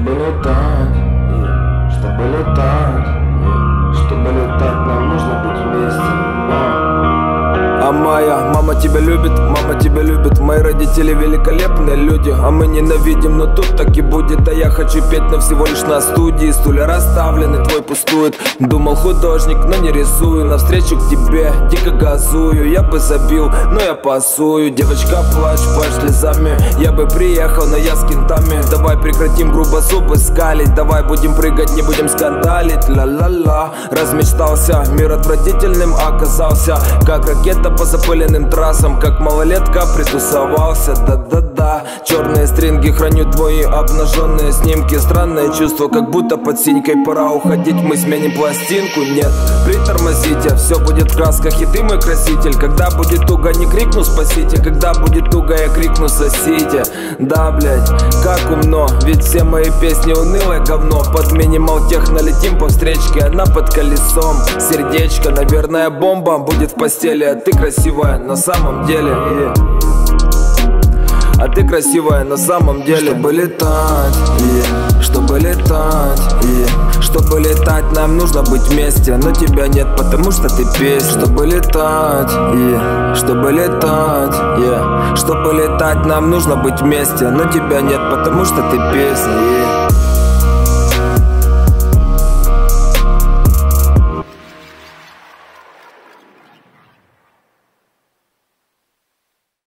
Чтобы летать, чтобы летать, чтобы летать, нам нужно быть вместе. А моя мама тебя любит, мои родители великолепные люди. А мы ненавидим, но тут так и будет. А я хочу петь, но всего лишь на студии. Стулья расставлены, твой пустует. Думал художник, но не рисую. Навстречу к тебе дико газую. Я бы забил, но я пасую. Девочка, плачь слезами. Я бы приехал, но я с кентами. Давай прекратим грубо зубы скалить. Давай будем прыгать, не будем скандалить. Ла-ла-ла, размечтался, мир отвратительным оказался. Как ракета по запыленным трассам, как малолетка притусовался. Да-да-да, черные стринги, храню твои обнаженные снимки. Странное чувство, как будто под синькой. Пора уходить, мы сменим пластинку. Нет, притормозите, все будет в красках. И ты мой краситель. Когда будет туго, не крикну спасите. Когда будет туго, я крикну сосите. Да, блять, как умно, ведь все мои песни унылое говно. Под минимал техно летим по встречке, она под колесом. Сердечко, наверное, бомба будет в постели. А ты красивая на самом деле. А ты красивая на самом деле. Чтобы летать, чтобы летать, Чтобы летать, нам нужно быть вместе. Но тебя нет, потому что ты песня. Чтобы летать, Чтобы летать, Чтобы летать, нам нужно быть вместе. Но тебя нет, потому что ты песня.